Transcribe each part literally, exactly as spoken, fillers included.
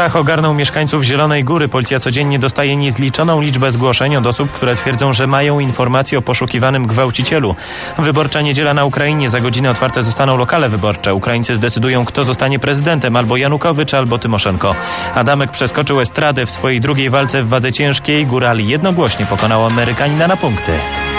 Strach ogarnął mieszkańców Zielonej Góry. Policja codziennie dostaje niezliczoną liczbę zgłoszeń od osób, które twierdzą, że mają informacje o poszukiwanym gwałcicielu. Wyborcza niedziela na Ukrainie. Za godzinę otwarte zostaną lokale wyborcze. Ukraińcy zdecydują, kto zostanie prezydentem, albo Janukowycz, albo Tymoszenko. Adamek przeskoczył estradę w swojej drugiej walce w wadze ciężkiej. Góral jednogłośnie pokonał Amerykanina na punkty.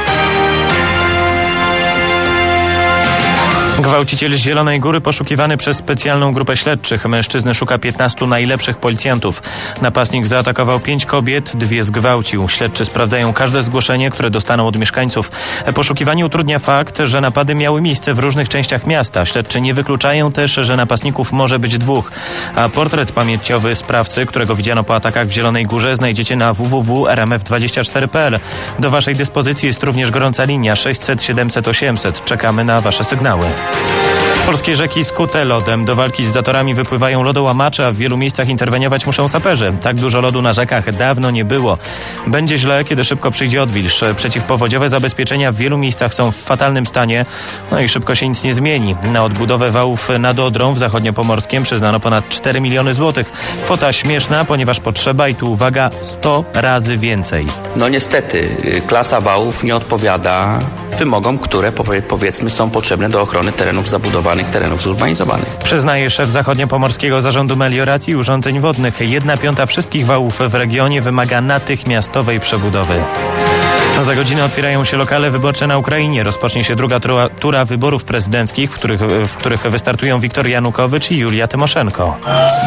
Gwałciciel z Zielonej Góry poszukiwany przez specjalną grupę śledczych. Mężczyzny szuka piętnastu najlepszych policjantów. Napastnik zaatakował pięć kobiet, dwie zgwałcił. Śledczy sprawdzają każde zgłoszenie, które dostaną od mieszkańców. Poszukiwanie utrudnia fakt, że napady miały miejsce w różnych częściach miasta. Śledczy nie wykluczają też, że napastników może być dwóch. A portret pamięciowy sprawcy, którego widziano po atakach w Zielonej Górze, znajdziecie na w w w kropka r m f dwadzieścia cztery kropka p l. Do waszej dyspozycji jest również gorąca linia sześćset siedemset osiemset. Czekamy na wasze sygnały. Polskie rzeki skute lodem. Do walki z zatorami wypływają lodołamacze, a w wielu miejscach interweniować muszą saperzy. Tak dużo lodu na rzekach dawno nie było. Będzie źle, kiedy szybko przyjdzie odwilż. Przeciwpowodziowe zabezpieczenia w wielu miejscach są w fatalnym stanie, no i szybko się nic nie zmieni. Na odbudowę wałów nad Odrą w zachodniopomorskiem przyznano ponad cztery miliony złotych. Kwota śmieszna, ponieważ potrzeba, i tu uwaga, sto razy więcej. No niestety, klasa wałów nie odpowiada wymogom, które powiedzmy są potrzebne do ochrony terenów zabudowanych, terenów zurbanizowanych. Przyznaje szef Zachodniopomorskiego Zarządu Melioracji i Urządzeń Wodnych. Jedna piąta wszystkich wałów w regionie wymaga natychmiastowej przebudowy. Za godzinę otwierają się lokale wyborcze na Ukrainie. Rozpocznie się druga tura, tura wyborów prezydenckich, w których, w których wystartują Wiktor Janukowycz i Julia Tymoszenko.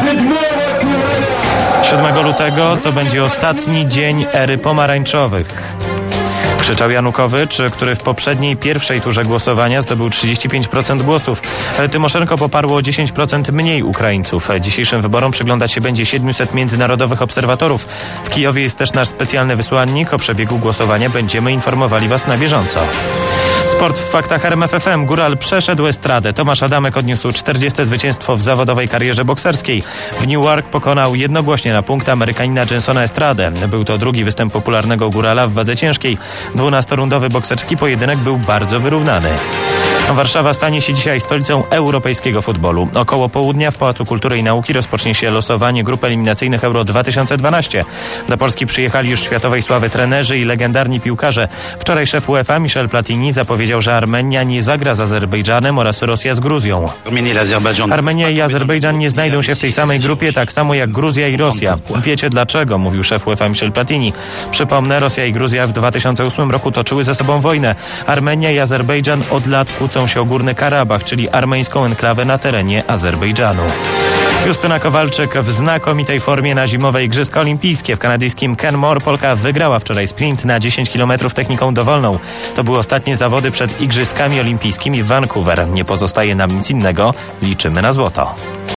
siódmego lutego to będzie ostatni dzień ery pomarańczowych. Krzyczał Janukowycz, który w poprzedniej pierwszej turze głosowania zdobył trzydzieści pięć procent głosów. Tymoszenko poparło o dziesięć procent mniej Ukraińców. Dzisiejszym wyborom przyglądać się będzie siedmiuset międzynarodowych obserwatorów. W Kijowie jest też nasz specjalny wysłannik. O przebiegu głosowania będziemy informowali was na bieżąco. Sport w faktach R M F F M. Góral przeszedł estradę. Tomasz Adamek odniósł czterdzieste zwycięstwo w zawodowej karierze bokserskiej. W Newark pokonał jednogłośnie na punkt Amerykanina Jensona Estradę. Był to drugi występ popularnego Górala w wadze ciężkiej. dwunastorundowy bokserski pojedynek był bardzo wyrównany. Warszawa stanie się dzisiaj stolicą europejskiego futbolu. Około południa w Pałacu Kultury i Nauki rozpocznie się losowanie grup eliminacyjnych Euro dwa tysiące dwanaście. Do Polski przyjechali już światowej sławy trenerzy i legendarni piłkarze. Wczoraj szef UEFA Michel Platini zapowiedział, że Armenia nie zagra z Azerbejdżanem oraz Rosja z Gruzją. Armenia i Azerbejdżan nie znajdą się w tej samej grupie, tak samo jak Gruzja i Rosja. Wiecie dlaczego, mówił szef UEFA Michel Platini. Przypomnę, Rosja i Gruzja w dwa tysiące ósmym roku toczyły ze sobą wojnę. Armenia i Azerbejdżan od lat kłócą się o Górny Karabach, czyli armeńską enklawę na terenie Azerbejdżanu. Justyna Kowalczyk w znakomitej formie na zimowe Igrzyska Olimpijskie. W kanadyjskim Kenmore Polka wygrała wczoraj sprint na dziesięć kilometrów techniką dowolną. To były ostatnie zawody przed Igrzyskami Olimpijskimi w Vancouver. Nie pozostaje nam nic innego. Liczymy na złoto.